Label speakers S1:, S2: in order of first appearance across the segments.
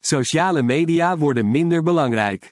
S1: Sociale media worden minder belangrijk.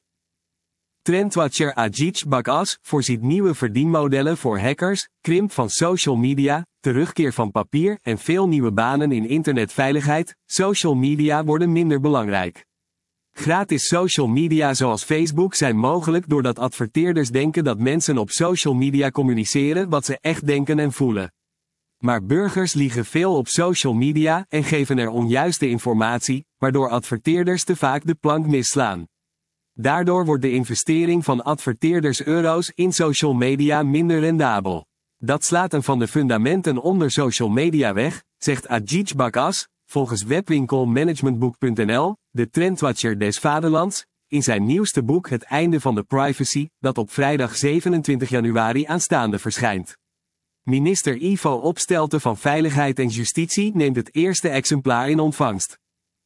S1: Trendwatcher Ajit Bakas voorziet nieuwe verdienmodellen voor hackers, krimp van social media, terugkeer van papier en veel nieuwe banen in internetveiligheid. Social media worden minder belangrijk. Gratis social media zoals Facebook zijn mogelijk doordat adverteerders denken dat mensen op social media communiceren wat ze echt denken en voelen. Maar burgers liegen veel op social media en geven er onjuiste informatie, waardoor adverteerders te vaak de plank misslaan. Daardoor wordt de investering van adverteerders euro's in social media minder rendabel. Dat slaat een van de fundamenten onder social media weg, zegt Ajit Bakas, volgens webwinkelmanagementboek.nl, de trendwatcher des vaderlands, in zijn nieuwste boek Het einde van de privacy, dat op vrijdag 27 januari aanstaande verschijnt. Minister Ivo Opstelten van Veiligheid en Justitie neemt het eerste exemplaar in ontvangst.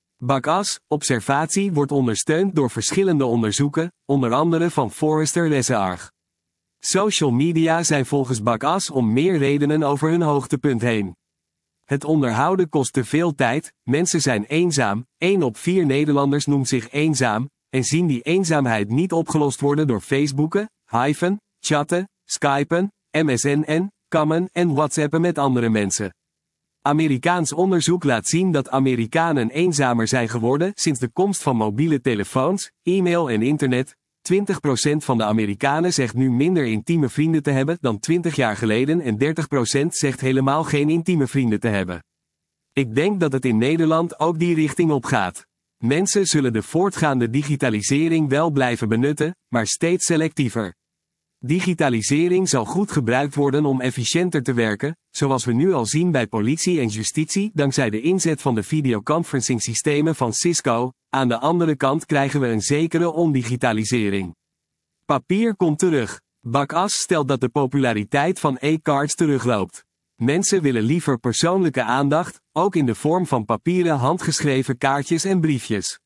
S1: Bakas' observatie wordt ondersteund door verschillende onderzoeken, onder andere van Forrester Research. Social media zijn volgens Bakas om meer redenen over hun hoogtepunt heen. Het onderhouden kost te veel tijd, mensen zijn eenzaam, 1 op 4 Nederlanders noemt zich eenzaam, en zien die eenzaamheid niet opgelost worden door Facebooken, hiven, chatten, skypen, MSN'en, kammen en whatsappen met andere mensen. Amerikaans onderzoek laat zien dat Amerikanen eenzamer zijn geworden sinds de komst van mobiele telefoons, e-mail en internet. 20% van de Amerikanen zegt nu minder intieme vrienden te hebben dan 20 jaar geleden en 30% zegt helemaal geen intieme vrienden te hebben. Ik denk dat het in Nederland ook die richting op gaat. Mensen zullen de voortgaande digitalisering wel blijven benutten, maar steeds selectiever. Digitalisering zal goed gebruikt worden om efficiënter te werken, zoals we nu al zien bij politie en justitie dankzij de inzet van de videoconferencing systemen van Cisco. Aan de andere kant krijgen we een zekere ondigitalisering. Papier komt terug. Bakas stelt dat de populariteit van e-cards terugloopt. Mensen willen liever persoonlijke aandacht, ook in de vorm van papieren handgeschreven kaartjes en briefjes.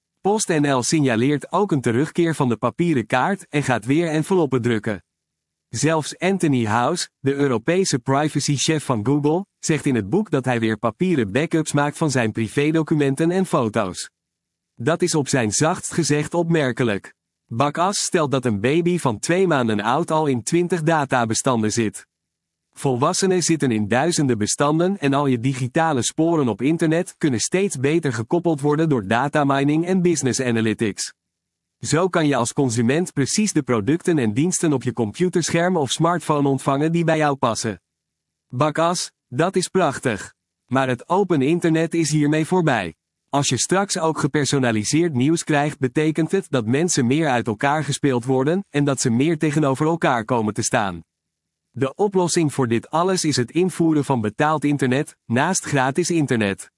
S1: PostNL signaleert ook een terugkeer van de papieren kaart en gaat weer enveloppen drukken. Zelfs Anthony House, de Europese privacychef van Google, zegt in het boek dat hij weer papieren backups maakt van zijn privédocumenten en foto's. Dat is op zijn zachtst gezegd opmerkelijk. Bakas stelt dat een baby van 2 maanden oud al in 20 databestanden zit. Volwassenen zitten in duizenden bestanden en al je digitale sporen op internet kunnen steeds beter gekoppeld worden door datamining en business analytics. Zo kan je als consument precies de producten en diensten op je computerscherm of smartphone ontvangen die bij jou passen. Bakas, dat is prachtig. Maar het open internet is hiermee voorbij. Als je straks ook gepersonaliseerd nieuws krijgt, betekent het dat mensen meer uit elkaar gespeeld worden en dat ze meer tegenover elkaar komen te staan. De oplossing voor dit alles is het invoeren van betaald internet, naast gratis internet.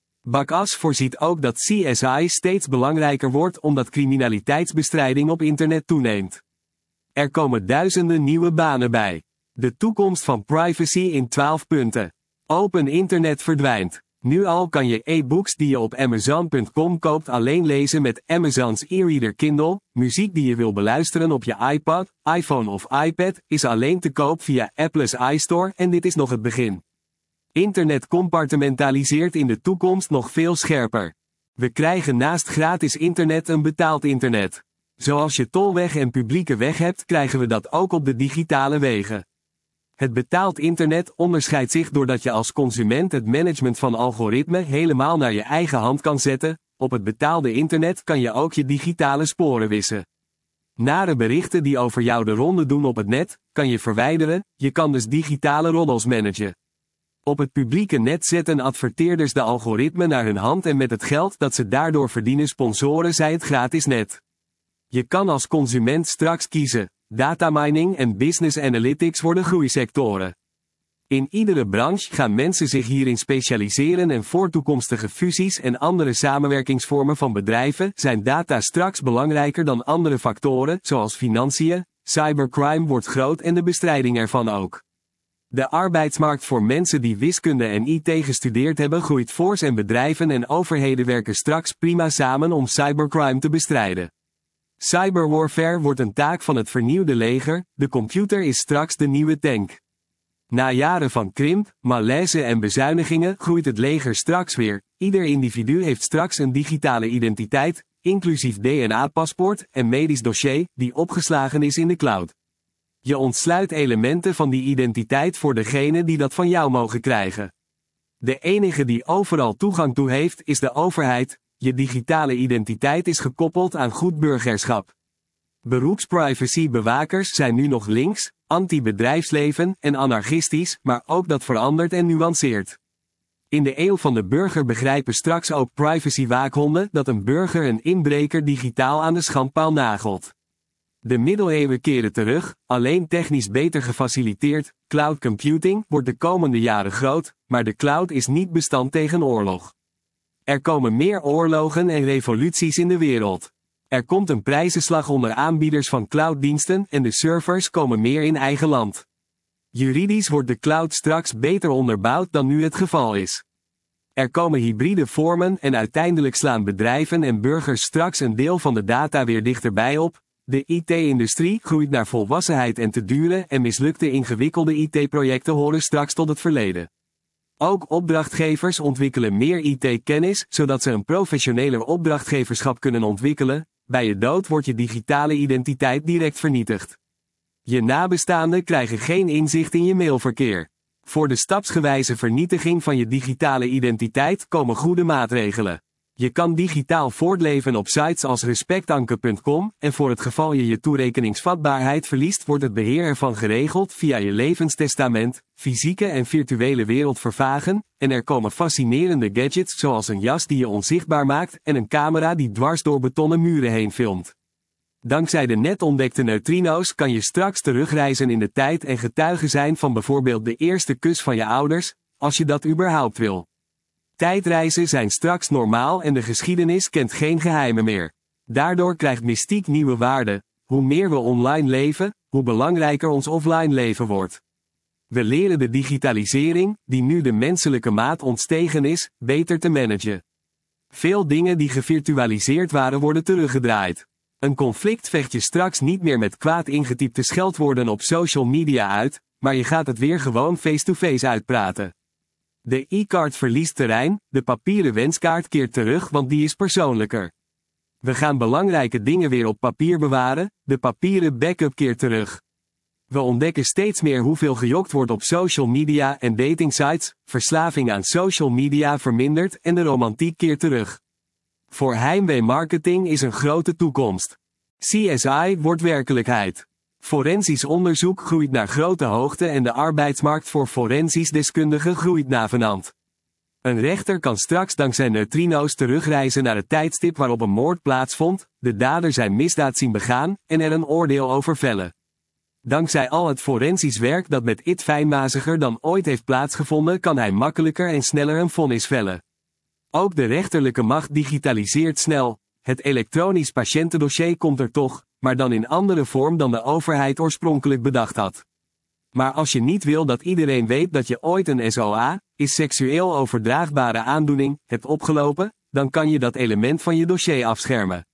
S1: Bakas voorziet ook dat CSI steeds belangrijker wordt omdat criminaliteitsbestrijding op internet toeneemt. Er komen duizenden nieuwe banen bij. De toekomst van privacy in 12 punten. Open internet verdwijnt. Nu al kan je e-books die je op Amazon.com koopt alleen lezen met Amazon's e-reader Kindle. Muziek die je wil beluisteren op je iPod, iPhone of iPad is alleen te koop via Apple's iStore en dit is nog het begin. Internet compartimentaliseert in de toekomst nog veel scherper. We krijgen naast gratis internet een betaald internet. Zoals je tolweg en publieke weg hebt, krijgen we dat ook op de digitale wegen. Het betaald internet onderscheidt zich doordat je als consument het management van algoritmen helemaal naar je eigen hand kan zetten. Op het betaalde internet kan je ook je digitale sporen wissen. Nare berichten die over jou de ronde doen op het net, kan je verwijderen, je kan dus digitale roddels managen. Op het publieke net zetten adverteerders de algoritmen naar hun hand en met het geld dat ze daardoor verdienen sponsoren zij het gratis net. Je kan als consument straks kiezen. Datamining en business analytics worden groeisectoren. In iedere branche gaan mensen zich hierin specialiseren en voor toekomstige fusies en andere samenwerkingsvormen van bedrijven zijn data straks belangrijker dan andere factoren zoals financiën. Cybercrime wordt groot en de bestrijding ervan ook. De arbeidsmarkt voor mensen die wiskunde en IT gestudeerd hebben groeit fors en bedrijven en overheden werken straks prima samen om cybercrime te bestrijden. Cyberwarfare wordt een taak van het vernieuwde leger, de computer is straks de nieuwe tank. Na jaren van krimp, malaise en bezuinigingen groeit het leger straks weer. Ieder individu heeft straks een digitale identiteit, inclusief DNA-paspoort en medisch dossier, die opgeslagen is in de cloud. Je ontsluit elementen van die identiteit voor degene die dat van jou mogen krijgen. De enige die overal toegang toe heeft is de overheid. Je digitale identiteit is gekoppeld aan goed burgerschap. Beroepsprivacy-bewakers zijn nu nog links, anti-bedrijfsleven en anarchistisch, maar ook dat verandert en nuanceert. In de eeuw van de burger begrijpen straks ook privacy-waakhonden dat een burger een inbreker digitaal aan de schandpaal nagelt. De middeleeuwen keren terug, alleen technisch beter gefaciliteerd. Cloud computing wordt de komende jaren groot, maar de cloud is niet bestand tegen oorlog. Er komen meer oorlogen en revoluties in de wereld. Er komt een prijzenslag onder aanbieders van clouddiensten en de servers komen meer in eigen land. Juridisch wordt de cloud straks beter onderbouwd dan nu het geval is. Er komen hybride vormen en uiteindelijk slaan bedrijven en burgers straks een deel van de data weer dichterbij op. De IT-industrie groeit naar volwassenheid en te dure en mislukte ingewikkelde IT-projecten horen straks tot het verleden. Ook opdrachtgevers ontwikkelen meer IT-kennis, zodat ze een professioneler opdrachtgeverschap kunnen ontwikkelen. Bij je dood wordt je digitale identiteit direct vernietigd. Je nabestaanden krijgen geen inzicht in je mailverkeer. Voor de stapsgewijze vernietiging van je digitale identiteit komen goede maatregelen. Je kan digitaal voortleven op sites als respectanke.com en voor het geval je toerekeningsvatbaarheid verliest wordt het beheer ervan geregeld via je levenstestament, fysieke en virtuele wereld vervagen, en er komen fascinerende gadgets zoals een jas die je onzichtbaar maakt en een camera die dwars door betonnen muren heen filmt. Dankzij de net ontdekte neutrino's kan je straks terugreizen in de tijd en getuige zijn van bijvoorbeeld de eerste kus van je ouders, als je dat überhaupt wil. Tijdreizen zijn straks normaal en de geschiedenis kent geen geheimen meer. Daardoor krijgt mystiek nieuwe waarde. Hoe meer we online leven, hoe belangrijker ons offline leven wordt. We leren de digitalisering, die nu de menselijke maat ontstegen is, beter te managen. Veel dingen die gevirtualiseerd waren worden teruggedraaid. Een conflict vecht je straks niet meer met kwaad ingetypte scheldwoorden op social media uit, maar je gaat het weer gewoon face-to-face uitpraten. De e-card verliest terrein, de papieren wenskaart keert terug want die is persoonlijker. We gaan belangrijke dingen weer op papier bewaren, de papieren backup keert terug. We ontdekken steeds meer hoeveel gejokt wordt op social media en datingsites, verslaving aan social media vermindert en de romantiek keert terug. Voor heimwee-marketing is een grote toekomst. CSI wordt werkelijkheid. Forensisch onderzoek groeit naar grote hoogte en de arbeidsmarkt voor forensisch deskundigen groeit navenant. Een rechter kan straks dankzij neutrino's terugreizen naar het tijdstip waarop een moord plaatsvond, de dader zijn misdaad zien begaan en er een oordeel over vellen. Dankzij al het forensisch werk dat met IT fijnmaziger dan ooit heeft plaatsgevonden kan hij makkelijker en sneller een vonnis vellen. Ook de rechterlijke macht digitaliseert snel. Het elektronisch patiëntendossier komt er toch, maar dan in andere vorm dan de overheid oorspronkelijk bedacht had. Maar als je niet wil dat iedereen weet dat je ooit een SOA, is seksueel overdraagbare aandoening, hebt opgelopen, dan kan je dat element van je dossier afschermen.